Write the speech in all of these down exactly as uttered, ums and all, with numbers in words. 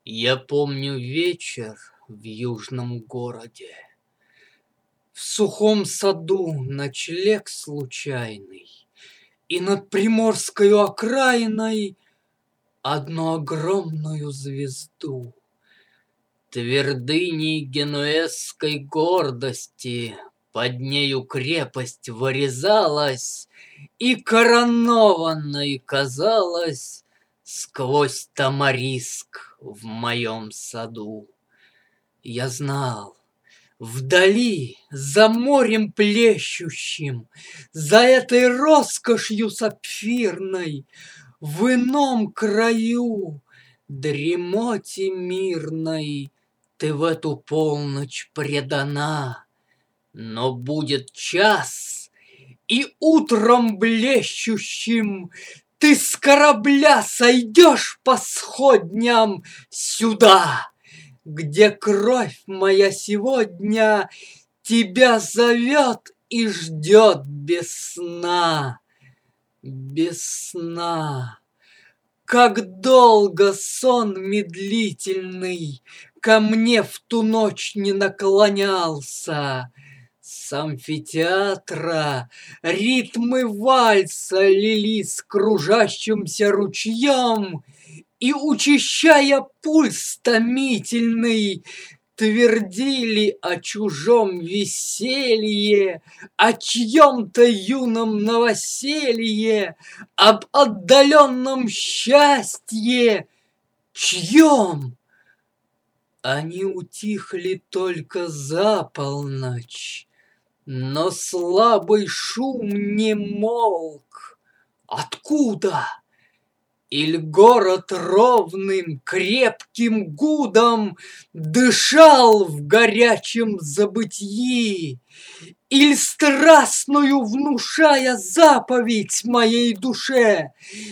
Я помню вечер в южном городе. В сухом саду ночлег случайный, И над приморскою окраиной Одну огромную звезду. Твердыней генуэзской гордости Под нею крепость вырезалась И коронованной казалась Сквозь тамариск в моем саду. Я знал, вдали, за морем плещущим, За этой роскошью сапфирной, В ином краю, дремоте мирной, Ты в эту полночь предана. Но будет час, и утром блещущим Ты с корабля сойдешь по сходням сюда, Где кровь моя сегодня Тебя зовет и ждет без сна. Без сна. Как долго сон медлительный Ко мне в ту ночь не наклонялся. С амфитеатра ритмы вальса Лились кружащимся ручьем, И, учащая пульс томительный, Твердили о чужом веселье, О чьем-то юном новоселье, Об отдаленном счастье. Чьем? Они утихли только за полночь, Но слабый шум не молк. Откуда? Иль город ровным, крепким гудом Дышал в горячем забытьи, Иль страстную внушая заповедь моей душе,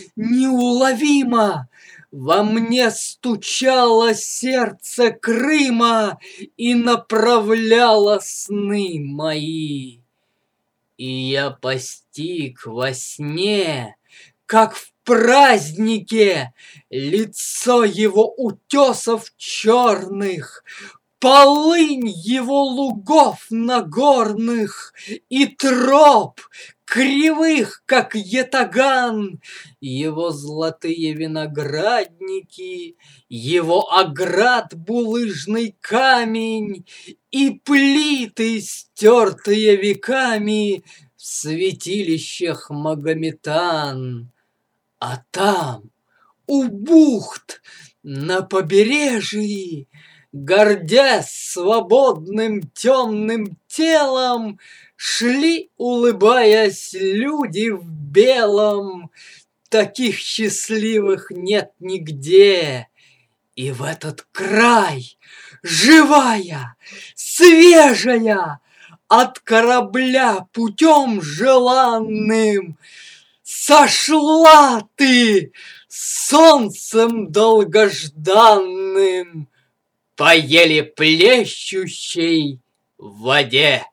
Неуловимо во мне стучало сердце Крыма И направляло сны мои. И я постиг во сне, как в празднике, Лицо его утесов черных, Полынь его лугов нагорных И троп, кривых, как ятаган, Его золотые виноградники, Его оград булыжный камень И плиты, стертые веками В святилищах Магометан. А там, у бухт, на побережье, Гордясь свободным темным телом, Шли, улыбаясь, люди в белом. Таких счастливых нет нигде. И в этот край, живая, свежая, От корабля путем желанным Сошла ты солнцем долгожданным По еле плещущей воде.